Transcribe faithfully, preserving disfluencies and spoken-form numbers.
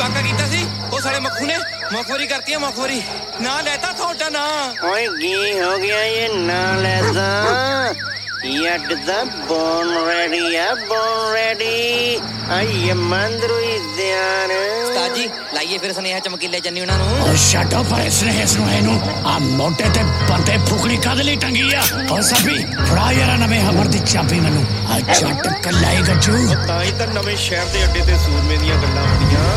ਨਾਕਾ ਕੀਤਾ ਸੀ ਉਹ ਸਾਲੇ ਮੱਖੂ ਨੇ ਮੁਖਬਰੀ ਕਰਤੀ ਹੈ ਮੁਖਬਰੀ ਨਾ ਲੈਤਾ ਤੁਹਾਡਾ ਨਾ ਓਏ ਕੀ ਹੋ ਗਿਆ ਇਹ ਨਾ ਲੈਦਾ ਯੱਡ ਦਾ ਬੋਨ ਰੈਡੀ ਆ ਬੋਨ ਰੈਡੀ ਆਈ ਮੰਦਰੂਈ ਧਿਆਨ ਉਸਤਾਦ ਜੀ ਲਾਈਏ ਫਿਰ ਸੁਨੇਹਾ ਚਮਕੀਲੇ ਚੰਨੀ ਉਹਨਾਂ ਨੂੰ ਉਹ ਛੱਡੋ ਪਰ ਸੁਨੇਹੇ ਸੁਨੇਹੇ ਨੂੰ ਆ ਮੋਢੇ ਤੇ ਬੰਦੇ ਫੁਕਰੀ ਕਦ ਲਈ ਟੰਗੀ ਆ ਉਹ ਸਭੀ ਫੜਾ ਯਾਰਾ ਨਵੇਂ ਹਮਰ ਦੀ ਚਾਬੀ ਮੈਨੂੰ ਆ ਛੱਡ ਕੱਲਾਈ ਗੱਜੂ ਤਾਂ ਹੀ ਤਾਂ ਨਵੇਂ ਸ਼ਹਿਰ ਦੇ ਅੱਡੇ ਤੇ ਸੂਰਮੇ ਦੀਆਂ ਗੱਲਾਂ ਹੁੰਦੀਆਂ